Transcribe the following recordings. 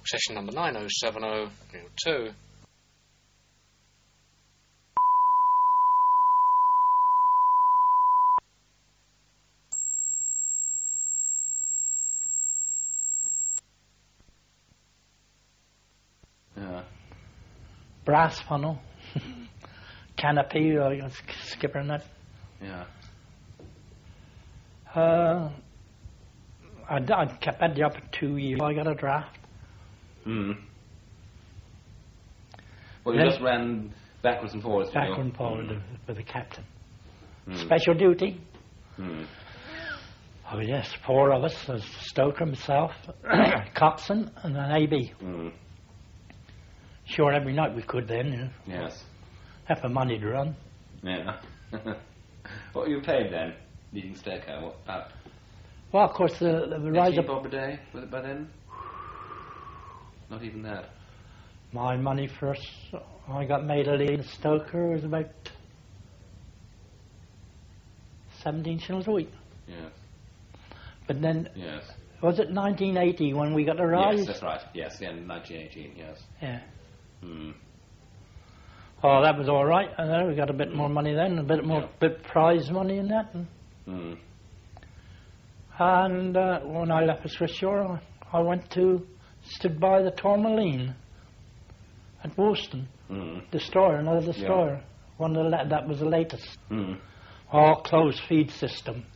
Session number 907002. Brass funnel, canopy, skipper nut. Yeah. I kept that job for 2 years. I got a draft. Well, you just ran backwards and forwards. Backward and forward with the captain. Special duty. Oh yes, 4 of us. There's Stoker, myself, coxswain, and an AB. Sure, every night we could then. You know. Yes. Have the money to run. Yeah. What were you paid then, leading staircase? What about? Well, of course, the rise up. bob a day, was it by then? Not even that. My money first, I got made a lead Stoker, was about 17 shillings a week. Yes. But then, Yes. was it 1980 when we got the rise? Yes, that's right. Yes, yeah, 1918, yes. Yeah. Oh, that was all right. And then we got a bit more money then, a bit more bit prize money in that. And when I left the Swiss Shore, I went to, stood by the Tourmaline at Woolston. Destroyer, another destroyer. One of the that was the latest. All closed feed system.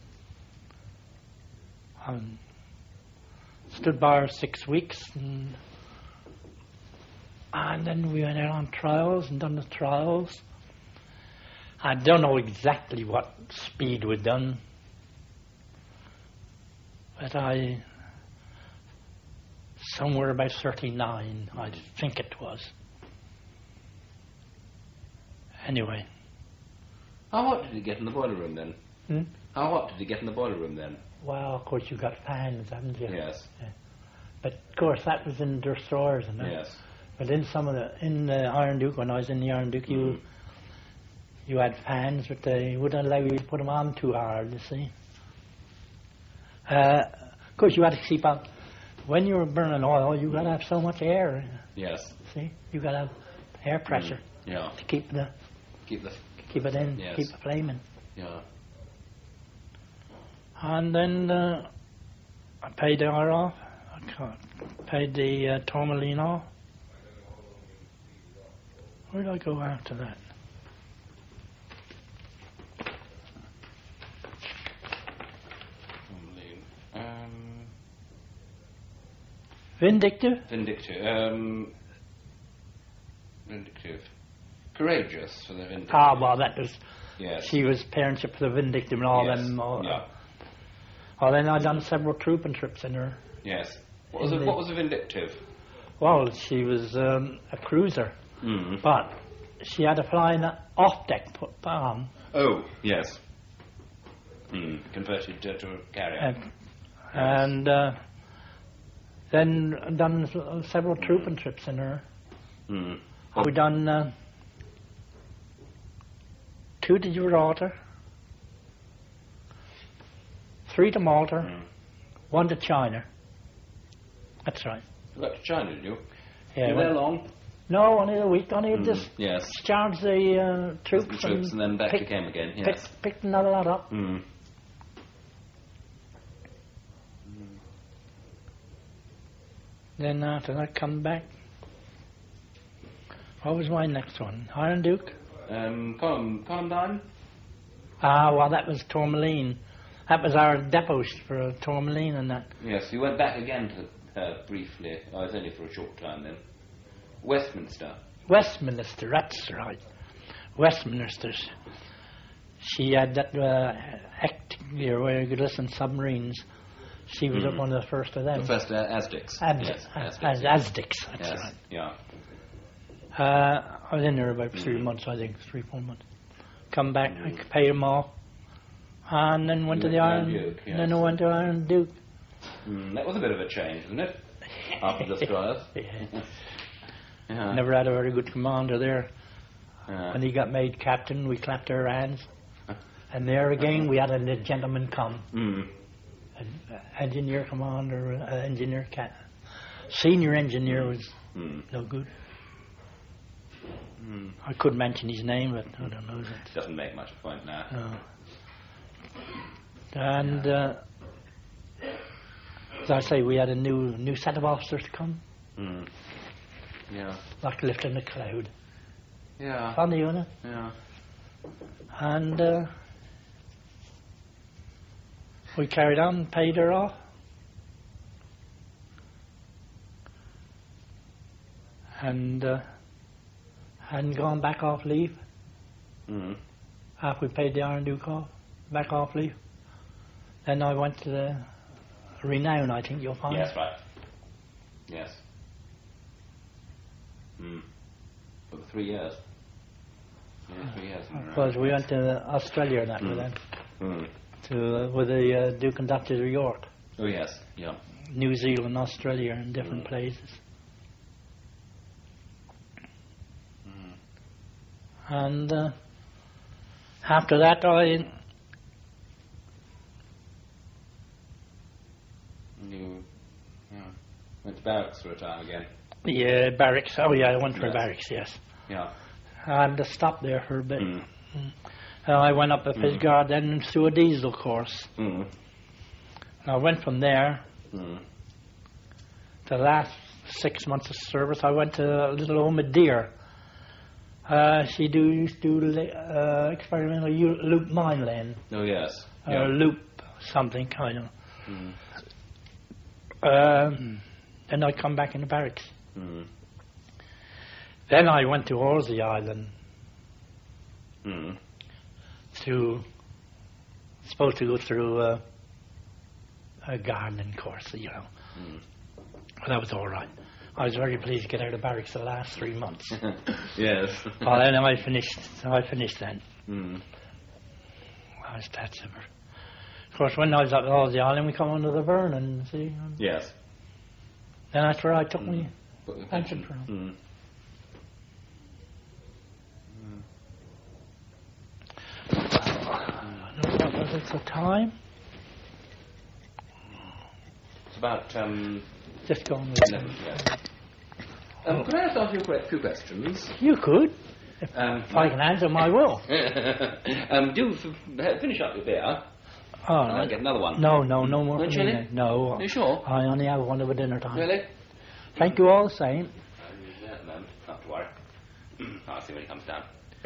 Stood by her 6 weeks, and then we went out on trials and done the trials. I don't know exactly what speed we'd done, but somewhere about 39, I think it was. Anyway. How hot did you get in the boiler room then? How hot did you get in the boiler room then? Well, of course, you got fans, haven't you? Yes. Yeah. But of course, that was in destroyers and that. Yes. But in the Iron Duke, when I was in the Iron Duke, you had fans, but they wouldn't allow you to put them on too hard. You see. Of course, you had to keep up. When you were burning oil, you got to have so much air. Yes. See, you got to have air pressure. Yeah. To keep it in, yes. keep it flaming. Yeah. And then I paid the R off. I paid the Tourmaline off. Where did I go after that? Vindictive? Vindictive. Courageous for the Vindictive. Ah, well, that was... Yes. She was parentship for the Vindictive and all them. Yeah. Well, then I done several trooping trips in her. Yes. What was a Vindictive? Well, she was a cruiser, but she had to fly in an off-deck bomb. Oh, yes. Converted to a carrier. And then done several trooping trips in her. We done 2 to Gibraltar, 3 to Malta, 1 to China. That's right. You went to China, did you? Yeah. You were there long? No, only a week. Only just discharged the troops. And then back you came again, yes. Picked another lot up. Then after that, come back. What was my next one? Iron Duke? Columdine? Ah, well, that was Tourmaline. That was our depot for Tourmaline and that. Yes, you went back again to briefly. I was only for a short time then. Westminster. Westminster, that's right. Westminster. She had that gear where you could listen to submarines. She was one of the first of them. The first Aztecs. Aztecs, that's right. Yeah. I was in there about 3 months, I think, 3-4 months. Come back, I paid them off, and then went to the Iron Duke. Yes. Then I went to Iron Duke. That was a bit of a change, wasn't it? After the destroyers. Yeah. Never had a very good commander there. When he got made captain, we clapped our hands. And there again, we had a gentleman come. An engineer commander, engineer Senior engineer was no good. I could mention his name, but I don't know. Doesn't make much point now. No. And as I say, we had a new set of officers come. Yeah. Like lifting a cloud. Yeah. Funny, isn't it? Yeah. And we carried on and paid her off. And hadn't gone back off leave. After we paid the Iron Duke off, back off leave. Then I went to the Renown, I think you'll find. Yes, right. Yes. For 3 years. Yeah, 3 years. Because we went to Australia and that with them. With the Duke and Duchess of York. Oh, yes. Yeah. New Zealand, Australia, and different places. And after that, I went to barracks for a time again. Yeah, barracks. Oh, yeah, I went for Yes. barracks, yes. Yeah. And I stopped there for a bit. I went up a Fishguard, then through a diesel course. I went from there. The last 6 months of service, I went to a little home at Deer. She used to do experimental loop mine laying. Oh, yes. Loop something, kind of. Then I come back in the barracks. Then I went to Horsey Island supposed to go through a gardening course, you know. But that was all right. I was very pleased to get out of barracks the last 3 months. Yes. Well, then I finished then. I was that super. Of course, when I was at Horsey Island, we come under the Vernon, see. Yes. Then that's where I took me pension from. What was it, the time? It's about Just going with 11. Yes. Could I ask you a few questions? You could. If I can answer them, I will. Do finish up your beer. Oh, I'll get another one. No more for chili? me. No. Are you sure? I only have one over dinner time. Really? Thank you all the same. No, not to worry. I'll see when he comes down.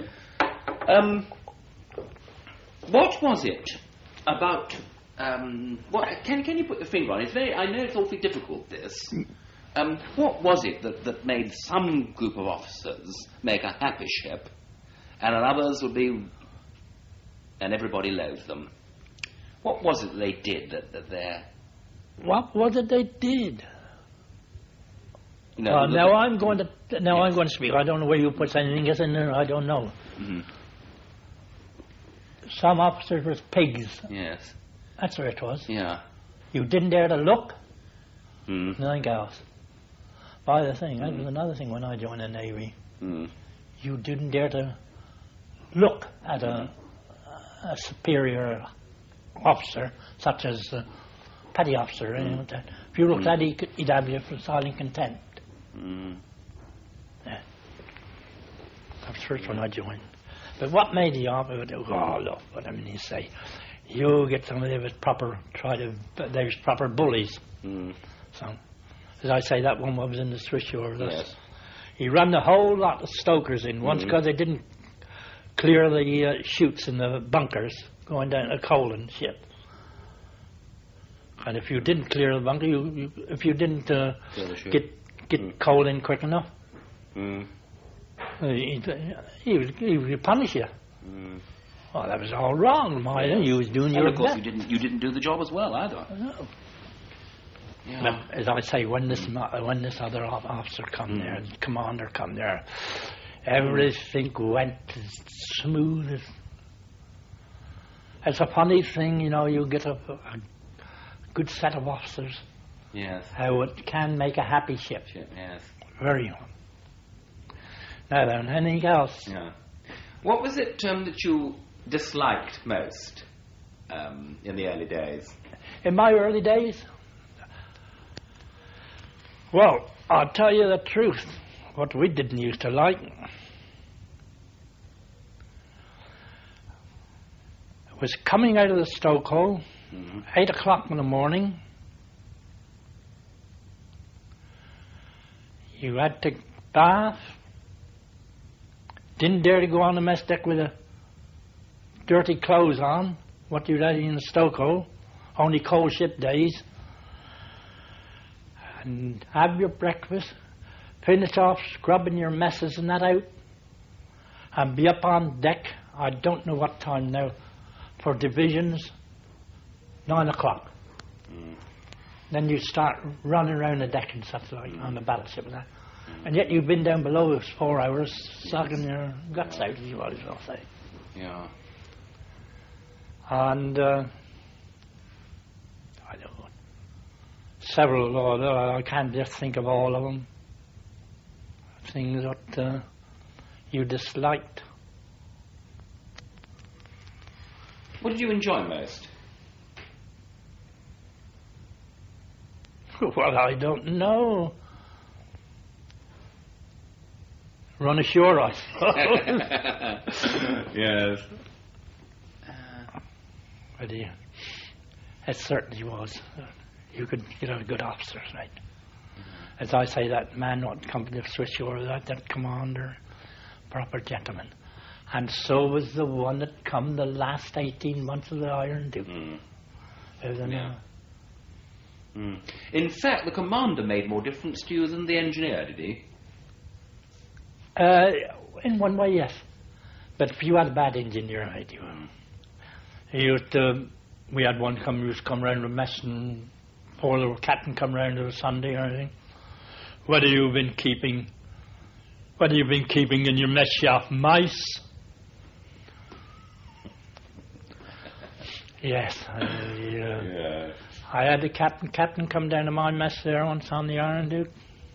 What was it about? What can you put your finger on? It's very. I know it's awfully difficult. This. What was it that made some group of officers make a happy ship, and others would be, and everybody loathed them? What was it they did that they're? What was it they did? No, now I'm going to speak. I don't know where you put anything else in there. I don't know. Some officers were pigs. Yes. That's where it was. Yeah. You didn't dare to look. Nothing else. By the thing, that was another thing when I joined the Navy. You didn't dare to look at a superior officer, such as a petty officer. Anything like that. If you looked at it, he'd have you for silent contempt. Yeah. That was the first one I joined. But what made the officer go, oh, look, what I mean, you say, you get somebody with proper, there's proper bullies. So, as I say, that one was in the Swiss shore. Yes. He ran the whole lot of stokers in once because they didn't clear the chutes in the bunkers going down a coal and shit. And if you didn't clear the bunker, if you didn't get coal in quick enough, he would punish you. Well, that was all wrong, Maya. You was doing your best. And of best. course, you didn't do the job as well either. No. Yeah. But as I say, when this other officer come there, the commander come there, everything went as smooth as. It's a funny thing, you know. You get a good set of officers. Yes. How it can make a happy ship. Yes. Very well. Now then, anything else? Yeah. What was it that you disliked most in the early days? In my early days, Well, I'll tell you the truth. What we didn't used to like was coming out of the stokehole, 8 o'clock in the morning. You had to bath. Didn't dare to go on the mess deck with dirty clothes on, what you'd had in the stokehole, only cold ship days. And have your breakfast, finish off scrubbing your messes and that out, and be up on deck, I don't know what time now, for divisions, 9 o'clock. Then you start running around the deck and stuff like on the battleship and that. And yet you've been down below us 4 hours, sucking your guts out, as you might as well say. Yeah. And I don't know, several, I can't just think of all of them, things that you disliked. What did you enjoy most? Well, I don't know. Run ashore, I suppose. Yes. But it certainly was. You could get a good officer, right? As I say, that man what come to the Swiss shore, that commander, proper gentleman. And so was the one that come the last 18 months of the Iron Duke. In fact, the commander made more difference to you than the engineer, did he? In one way, yes. But if you had a bad engineer, mate, we had one come round with mess, and poor little captain come round on a Sunday or anything. What have you been keeping in your mess shaft? Mice? Yes. I had the captain come down to my mess there once on the Iron Duke.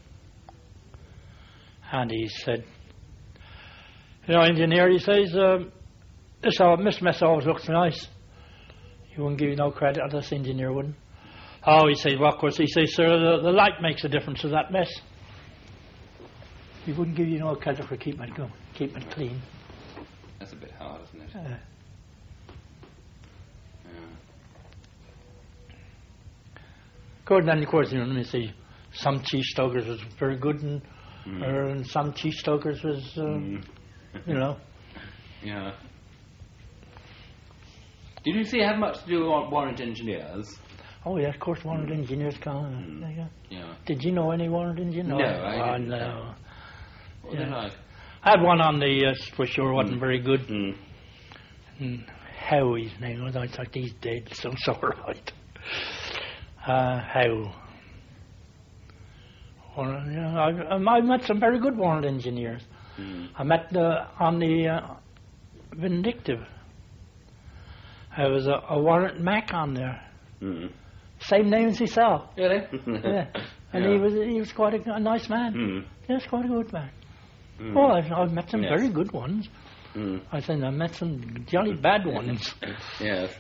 And he said, engineer, he says, this mess always looks nice. He wouldn't give you no credit, or this engineer wouldn't. Oh, he says, well, of course, he says, sir, the light makes a difference to that mess. He wouldn't give you no credit for keeping it going, keeping it clean. That's a bit hard, isn't it? Yeah. Good, then, of course, you see, some chief stokers was very good, and some chief stokers was, Yeah. Did you see it had much to do with warrant engineers? Oh, yeah, of course, warrant engineers come. Yeah. Did you know any warrant engineers? No, I didn't. No. What did I? I had one on the for sure, wasn't very good. How his name was, I thought he's dead, so it's all right. How? Well, I met some very good warrant engineers. I met on the Vindictive. There was a warrant Mac on there. Same name as himself. Really? Yeah. And he was quite a nice man. Yes, quite a good man. Oh, I've met some very good ones. I think I met some jolly bad ones. Yes.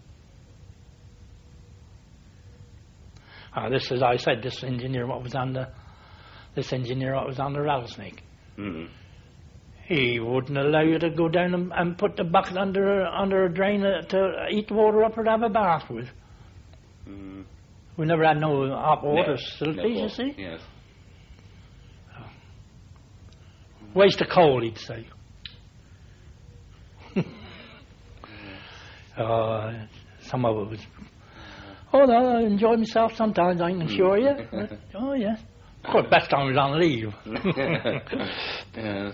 This is, I said, this engineer what was on the rattlesnake. He wouldn't allow you to go down and put the bucket under a drain to eat the water up or to have a bath with. We never had no hot water facilities, you see. Yes. Waste of coal, he'd say. Some of it was... Oh, no, I enjoy myself sometimes, I can assure you. Oh, yes. Of course, best time was on leave. Yes.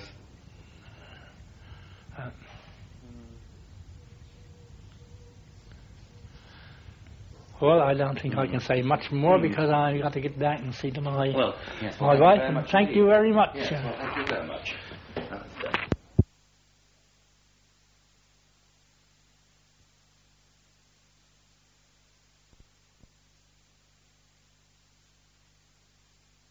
Well, I don't think I can say much more because I got to get back and see to my wife. Well, yes, Thank you very much. Yes, well, thank you very much.